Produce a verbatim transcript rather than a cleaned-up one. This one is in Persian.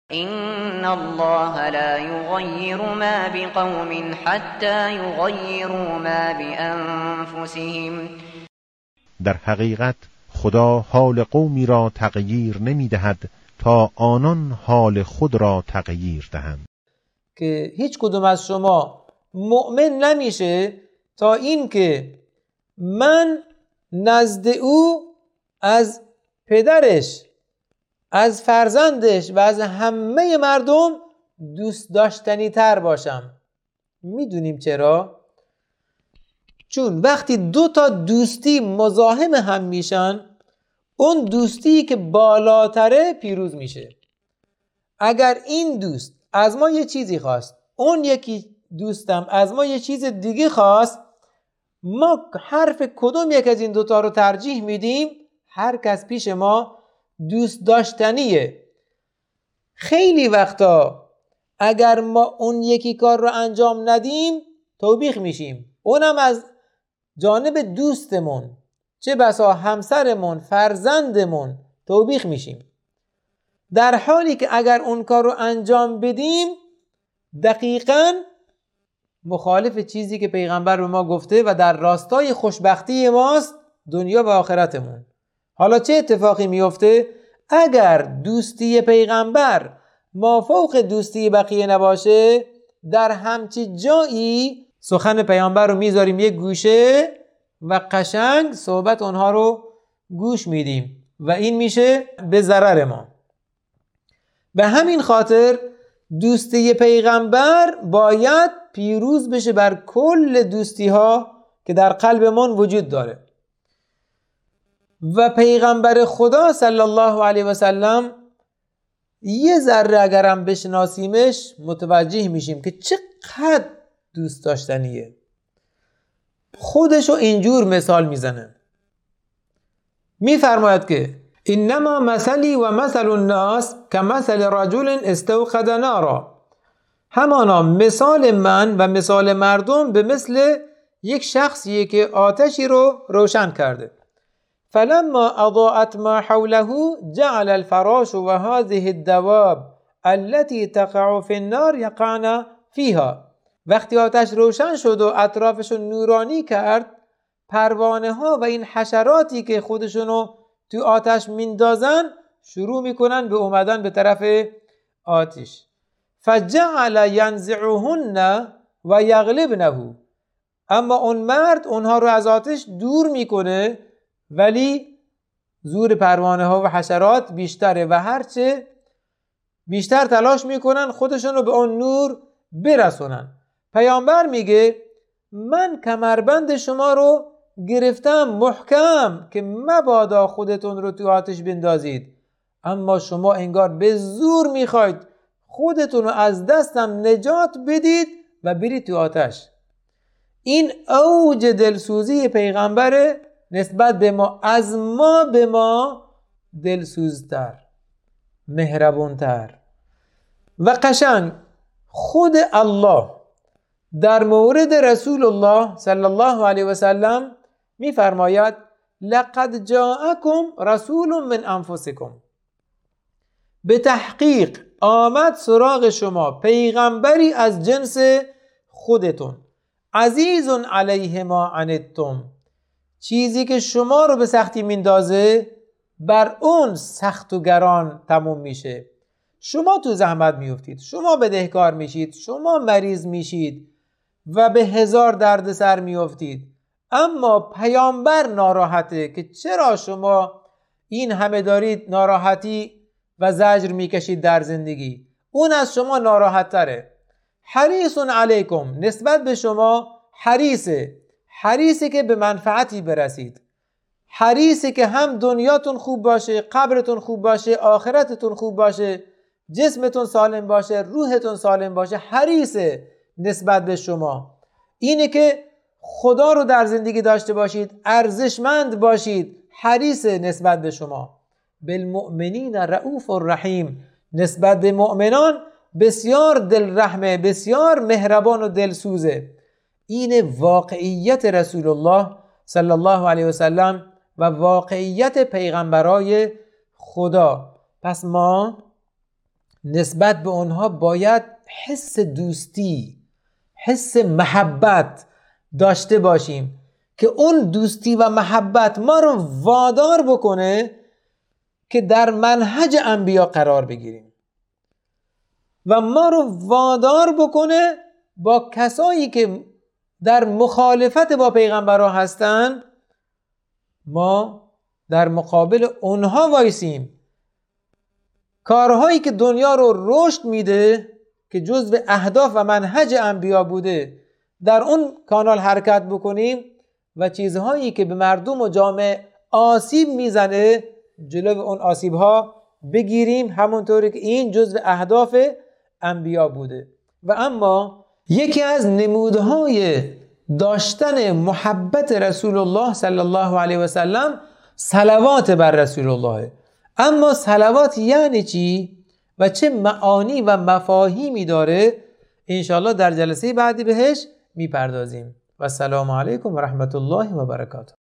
إن الله لا يغير ما بقوم حتى يغيروا ما بأنفسهم. در حقیقت خدا حال قومی را تغییر نمی دهد تا آنان حال خود را تغییر دهند. که هیچ کدوم از شما مؤمن نمیشه تا این که من نزد او از پدرش، از فرزندش و از همه مردم دوست داشتنی تر باشم. میدونیم چرا؟ چون وقتی دو تا دوستی مزاحم هم میشن، اون دوستی که بالاتره پیروز میشه. اگر این دوست از ما یه چیزی خواست، اون یکی دوستم از ما یه چیز دیگه خواست، ما حرف کدوم یک از این دوتا رو ترجیح میدیم؟ هر کس پیش ما دوست داشتنیه. خیلی وقتا اگر ما اون یکی کار رو انجام ندیم توبیخ میشیم، اونم از جانب دوستمون، چه بسا همسرمون، فرزندمون توبیخ میشیم. در حالی که اگر اون کار رو انجام بدیم دقیقاً مخالف چیزی که پیغمبر به ما گفته و در راستای خوشبختی ماست دنیا و آخرتمون. حالا چه اتفاقی میفته؟ اگر دوستی پیغمبر مافوق دوستی بقیه نباشه، در همچی جایی سخن پیغمبر رو میذاریم یک گوشه و قشنگ صحبت اونها رو گوش میدیم و این میشه به ضرر ما. به همین خاطر دوستی پیغمبر باید پیروز بشه بر کل دوستی ها که در قلبمون وجود داره. و پیغمبر خدا صلی الله علیه و سلم یه ذره اگرم بشناسیمش متوجه میشیم که چقدر دوست داشتنیه. خودشو اینجور مثال میزنه، میفرماید که انما مثلی و مثل الناس کمثل رجل استوقد نارا، همانا مثال من و مثال مردم به مثل یک شخصیه که آتشی رو روشن کرده. فلما اضاءت ما حوله جعل الفراش و هذه الدواب التي تقع في النار يقعن فيها. وقتی آتش روشن شد و اطرافشو نورانی کرد، پروانه ها و این حشراتی که خودشونو تو آتش میندازن شروع میکنن به اومدن به طرف آتش. فجعل ینزعهن و یغلبنه، اما اون مرد اونها رو از آتش دور میکنه ولی زور پروانه ها و حشرات بیشتره و هرچه بیشتر تلاش میکنن خودشون رو به اون نور برسونن. پیامبر میگه من کمربند شما رو گرفتم محکم که مبادا خودتون رو تو آتش بندازید، اما شما انگار به زور میخواید خودتون رو از دستم نجات بدید و برید تو آتش. این اوج دلسوزی پیغمبره نسبت به ما، از ما به ما دلسوزتر، مهربونتر. و قشنگ خود الله در مورد رسول الله صلی الله علیه و سلم میفرماید لقد جاءکم رسول من انفسکم، به تحقیق آمد سراغ شما پیغمبری از جنس خودتون، عزیز علیه ما عنتم، چیزی که شما رو به سختی میندازه بر اون سخت و گران تموم میشه. شما تو زحمت میفتید، شما بدهکار میشید، شما مریض میشید و به هزار درد سر میفتید، اما پیامبر ناراحته که چرا شما این همه دارید ناراحتی و زجر میکشید در زندگی. اون از شما ناراحت تره. حریص علیکم، نسبت به شما حریصه، حریصه که به منفعتی برسید، حریصه که هم دنیاتون خوب باشه، قبرتون خوب باشه، آخرتتون خوب باشه، جسمتون سالم باشه، روحتون سالم باشه. حریصه نسبت به شما اینه که خدا رو در زندگی داشته باشید، ارزشمند باشید. حریصه نسبت به شما. بالمؤمنین رؤوف الرحیم، نسبت به مؤمنان بسیار دلرحمه، بسیار مهربان و دلسوزه. این واقعیت رسول الله صلی الله علیه و سلم و واقعیت پیغمبرای خدا. پس ما نسبت به اونها باید حس دوستی، حس محبت داشته باشیم که اون دوستی و محبت ما رو وادار بکنه که در منهج انبیا قرار بگیریم و ما رو وادار بکنه با کسایی که در مخالفت با پیغمبرها هستن ما در مقابل اونها وایسیم. کارهایی که دنیا رو رشد میده که جزو اهداف و منهج انبیا بوده در اون کانال حرکت بکنیم و چیزهایی که به مردم و جامعه آسیب میزنه جلو اون آسیب ها بگیریم، همونطوری که این جزو اهداف انبیا بوده. و اما یکی از نمودهای داشتن محبت رسول الله صلی الله علیه و سلم صلوات بر رسول الله. اما صلوات یعنی چی و چه معانی و مفاهیمی داره انشاءالله در جلسه بعدی بهش میپردازیم. و السلام علیکم و رحمت الله و برکاته.